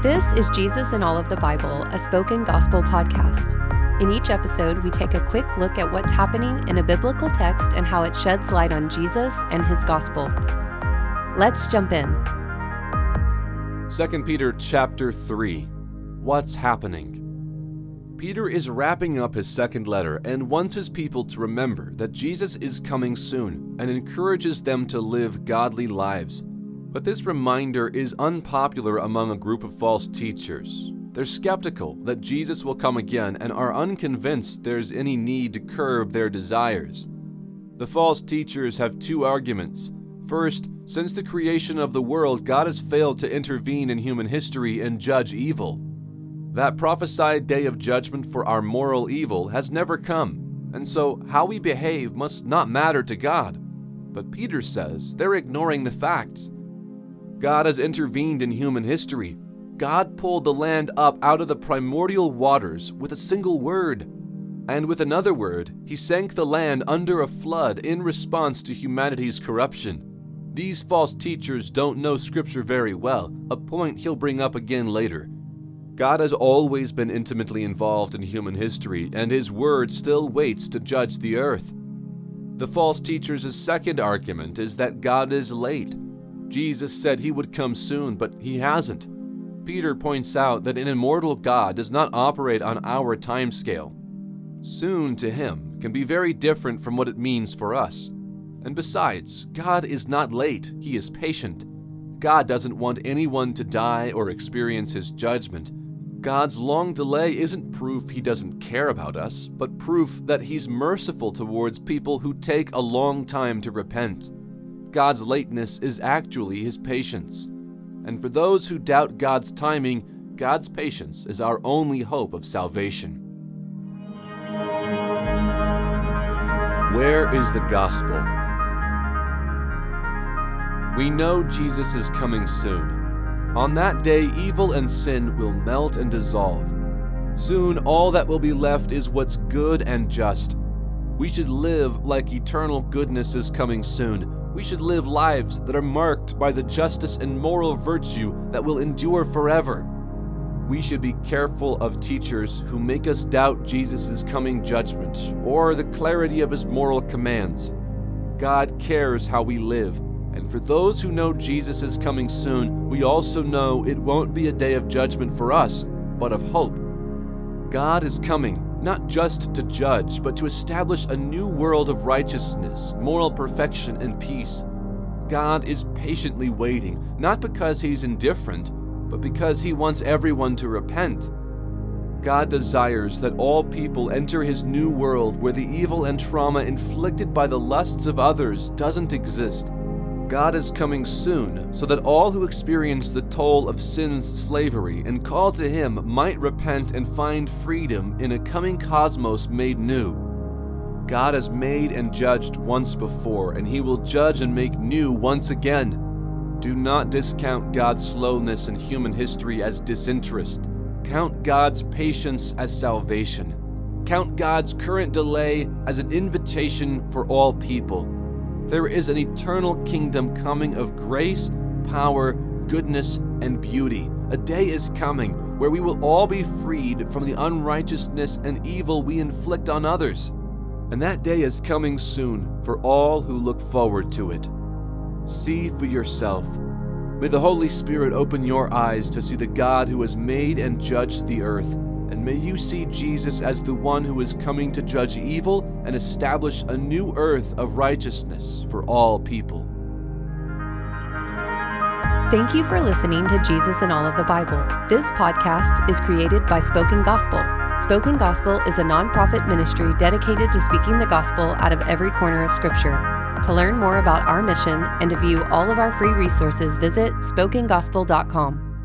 This is Jesus in All of the Bible, a spoken gospel podcast. In each episode, we take a quick look at what's happening in a biblical text and how it sheds light on Jesus and his gospel. Let's jump in. 2 Peter chapter 3. What's happening? Peter is wrapping up his second letter and wants his people to remember that Jesus is coming soon and encourages them to live godly lives. But this reminder is unpopular among a group of false teachers. They're skeptical that Jesus will come again and are unconvinced there's any need to curb their desires. The false teachers have two arguments. First, since the creation of the world, God has failed to intervene in human history and judge evil. That prophesied day of judgment for our moral evil has never come, and so how we behave must not matter to God. But Peter says they're ignoring the facts. God has intervened in human history. God pulled the land up out of the primordial waters with a single word. And with another word, he sank the land under a flood in response to humanity's corruption. These false teachers don't know Scripture very well, a point he'll bring up again later. God has always been intimately involved in human history, and his word still waits to judge the earth. The false teachers' second argument is that God is late. Jesus said he would come soon, but he hasn't. Peter points out that an immortal God does not operate on our timescale. Soon to him can be very different from what it means for us. And besides, God is not late, he is patient. God doesn't want anyone to die or experience his judgment. God's long delay isn't proof he doesn't care about us, but proof that he's merciful towards people who take a long time to repent. God's lateness is actually his patience. And for those who doubt God's timing, God's patience is our only hope of salvation. Where is the gospel? We know Jesus is coming soon. On that day, evil and sin will melt and dissolve. Soon, all that will be left is what's good and just. We should live like eternal goodness is coming soon. We should live lives that are marked by the justice and moral virtue that will endure forever. We should be careful of teachers who make us doubt Jesus' coming judgment or the clarity of his moral commands. God cares how we live, and for those who know Jesus is coming soon, we also know it won't be a day of judgment for us, but of hope. God is coming, not just to judge, but to establish a new world of righteousness, moral perfection, and peace. God is patiently waiting, not because he's indifferent, but because he wants everyone to repent. God desires that all people enter his new world where the evil and trauma inflicted by the lusts of others doesn't exist. God is coming soon so that all who experience the toll of sin's slavery and call to him might repent and find freedom in a coming cosmos made new. God has made and judged once before, and he will judge and make new once again. Do not discount God's slowness in human history as disinterest. Count God's patience as salvation. Count God's current delay as an invitation for all people. There is an eternal kingdom coming of grace, power, goodness, and beauty. A day is coming where we will all be freed from the unrighteousness and evil we inflict on others. And that day is coming soon for all who look forward to it. See for yourself. May the Holy Spirit open your eyes to see the God who has made and judged the earth. And may you see Jesus as the one who is coming to judge evil and establish a new earth of righteousness for all people. Thank you for listening to Jesus in All of the Bible. This podcast is created by Spoken Gospel. Spoken Gospel is a nonprofit ministry dedicated to speaking the gospel out of every corner of Scripture. To learn more about our mission and to view all of our free resources, visit spokengospel.com.